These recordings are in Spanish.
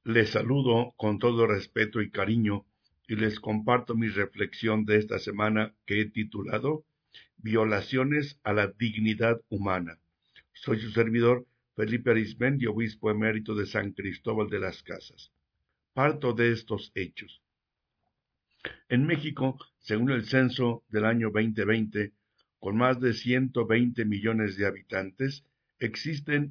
Les saludo con todo respeto y cariño y les comparto mi reflexión de esta semana que he titulado Violaciones a la dignidad humana. Soy su servidor Felipe Arizmendi, obispo emérito de San Cristóbal de las Casas. Parto de estos hechos. En México, según el censo del año 2020, con más de 120 millones de habitantes, existen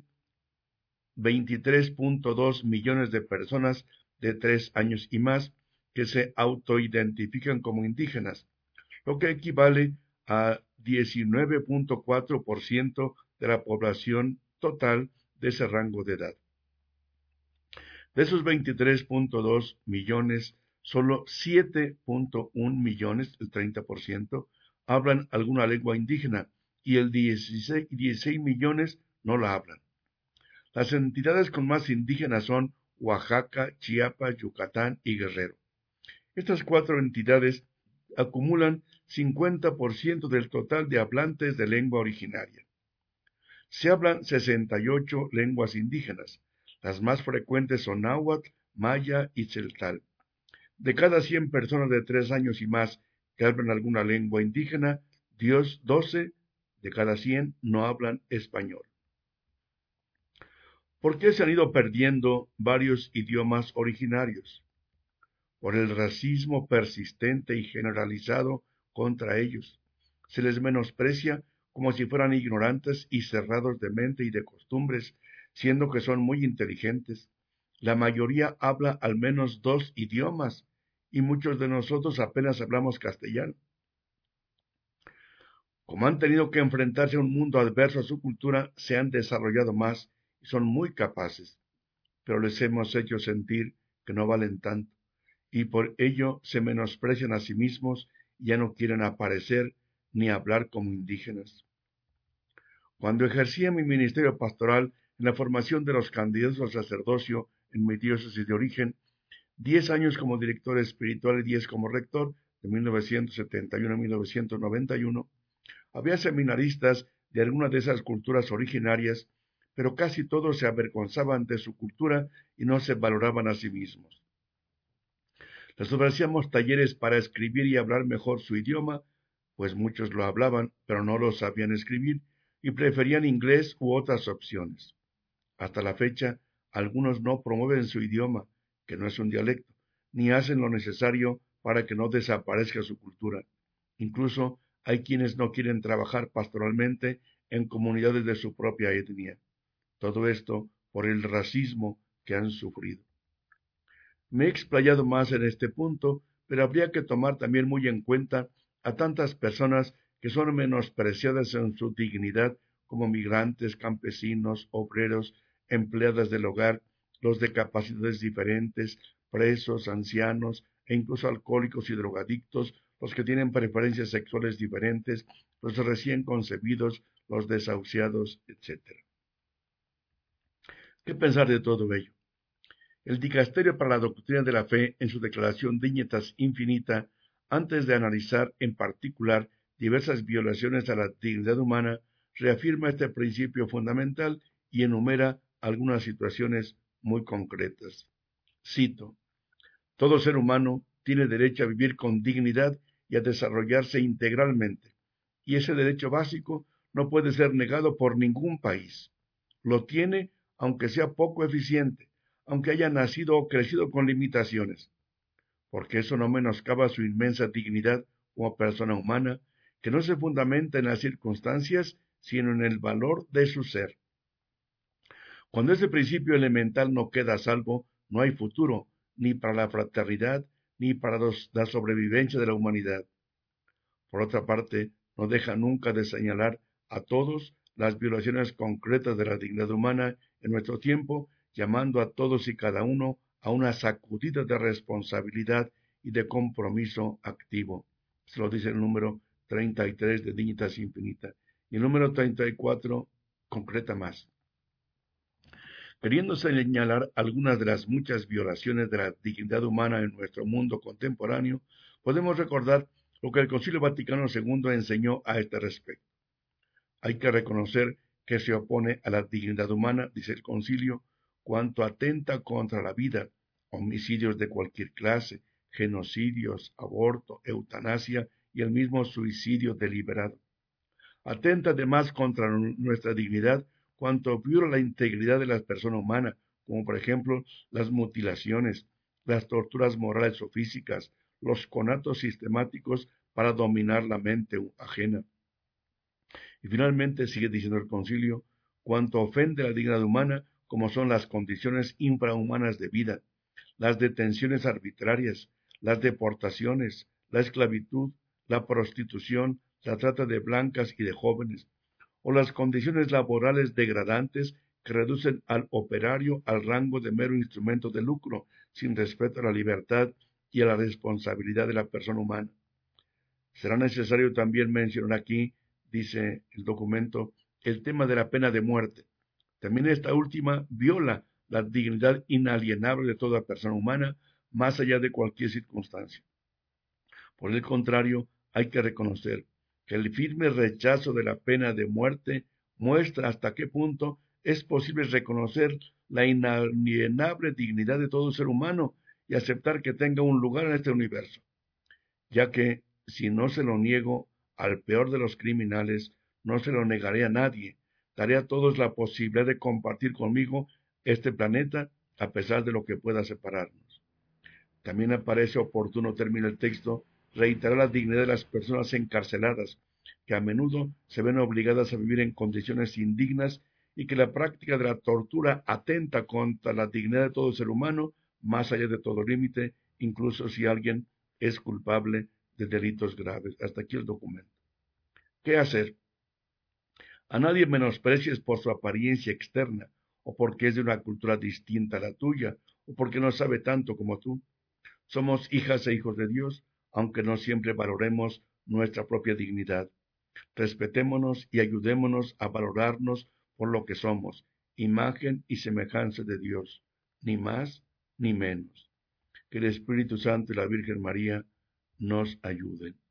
23.2 millones de personas de 3 años y más que se autoidentifican como indígenas, lo que equivale a 19.4% de la población total de ese rango de edad. De esos 23.2 millones, solo 7.1 millones, el 30%, hablan alguna lengua indígena y el 16 millones no la hablan. Las entidades con más indígenas son Oaxaca, Chiapas, Yucatán y Guerrero. Estas cuatro entidades acumulan 50% del total de hablantes de lengua originaria. Se hablan 68 lenguas indígenas. Las más frecuentes son náhuatl, maya y tzeltal. De cada 100 personas de 3 años y más que hablan alguna lengua indígena, 12 de cada 100 no hablan español. ¿Por qué se han ido perdiendo varios idiomas originarios? Por el racismo persistente y generalizado contra ellos. Se les menosprecia como si fueran ignorantes y cerrados de mente y de costumbres, siendo que son muy inteligentes. La mayoría habla al menos 2 idiomas y muchos de nosotros apenas hablamos castellano. Como han tenido que enfrentarse a un mundo adverso a su cultura, se han desarrollado más y son muy capaces, pero les hemos hecho sentir que no valen tanto y por ello se menosprecian a sí mismos y ya no quieren aparecer ni hablar como indígenas. Cuando ejercía mi ministerio pastoral en la formación de los candidatos al sacerdocio en mi diócesis de origen, 10 años como director espiritual y 10 como rector, de 1971 a 1991, había seminaristas de algunas de esas culturas originarias, pero casi todos se avergonzaban de su cultura y no se valoraban a sí mismos. Les ofrecíamos talleres para escribir y hablar mejor su idioma, pues muchos lo hablaban, pero no lo sabían escribir y preferían inglés u otras opciones. Hasta la fecha, algunos no promueven su idioma, que no es un dialecto, ni hacen lo necesario para que no desaparezca su cultura. Incluso hay quienes no quieren trabajar pastoralmente en comunidades de su propia etnia. Todo esto por el racismo que han sufrido. Me he explayado más en este punto, pero habría que tomar también muy en cuenta a tantas personas que son menospreciadas en su dignidad como migrantes, campesinos, obreros, empleadas del hogar, los de capacidades diferentes, presos, ancianos e incluso alcohólicos y drogadictos, los que tienen preferencias sexuales diferentes, los recién concebidos, los desahuciados, etc. ¿Qué pensar de todo ello? El Dicasterio para la Doctrina de la Fe, en su declaración Dignitas Infinita, antes de analizar en particular diversas violaciones a la dignidad humana, reafirma este principio fundamental y enumera algunas situaciones muy concretas. Cito: todo ser humano tiene derecho a vivir con dignidad y a desarrollarse integralmente, y ese derecho básico no puede ser negado por ningún país. Lo tiene aunque sea poco eficiente, aunque haya nacido o crecido con limitaciones, porque eso no menoscaba su inmensa dignidad como persona humana, que no se fundamenta en las circunstancias, sino en el valor de su ser. Cuando ese principio elemental no queda a salvo, no hay futuro, ni para la fraternidad, ni para la sobrevivencia de la humanidad. Por otra parte, no deja nunca de señalar a todos las violaciones concretas de la dignidad humana en nuestro tiempo, llamando a todos y cada uno a una sacudida de responsabilidad y de compromiso activo. Se lo dice el número 33 de Dignitas Infinita. Y el número 34 concreta más. Queriendo señalar algunas de las muchas violaciones de la dignidad humana en nuestro mundo contemporáneo, podemos recordar lo que el Concilio Vaticano II enseñó a este respecto. Hay que reconocer que se opone a la dignidad humana, dice el concilio, cuanto atenta contra la vida, homicidios de cualquier clase, genocidios, aborto, eutanasia y el mismo suicidio deliberado. Atenta además contra nuestra dignidad cuanto viola la integridad de la persona humana, como por ejemplo las mutilaciones, las torturas morales o físicas, los conatos sistemáticos para dominar la mente ajena. Y finalmente sigue diciendo el concilio, cuanto ofende la dignidad humana, como son las condiciones infrahumanas de vida, las detenciones arbitrarias, las deportaciones, la esclavitud, la prostitución, la trata de blancas y de jóvenes, o las condiciones laborales degradantes que reducen al operario al rango de mero instrumento de lucro, sin respeto a la libertad y a la responsabilidad de la persona humana. Será necesario también mencionar aquí, dice el documento, el tema de la pena de muerte. También esta última viola la dignidad inalienable de toda persona humana, más allá de cualquier circunstancia. Por el contrario, hay que reconocer que el firme rechazo de la pena de muerte muestra hasta qué punto es posible reconocer la inalienable dignidad de todo ser humano y aceptar que tenga un lugar en este universo, ya que si no se lo niego al peor de los criminales, no se lo negaré a nadie, daré a todos la posibilidad de compartir conmigo este planeta a pesar de lo que pueda separarnos. También aparece oportuno, termina el texto, reiterar la dignidad de las personas encarceladas, que a menudo se ven obligadas a vivir en condiciones indignas y que la práctica de la tortura atenta contra la dignidad de todo ser humano, más allá de todo límite, incluso si alguien es culpable de delitos graves. Hasta aquí el documento. ¿Qué hacer? A nadie menosprecies por su apariencia externa, o porque es de una cultura distinta a la tuya, o porque no sabe tanto como tú. Somos hijas e hijos de Dios, aunque no siempre valoremos nuestra propia dignidad. Respetémonos y ayudémonos a valorarnos por lo que somos, imagen y semejanza de Dios, ni más ni menos. Que el Espíritu Santo y la Virgen María nos ayuden.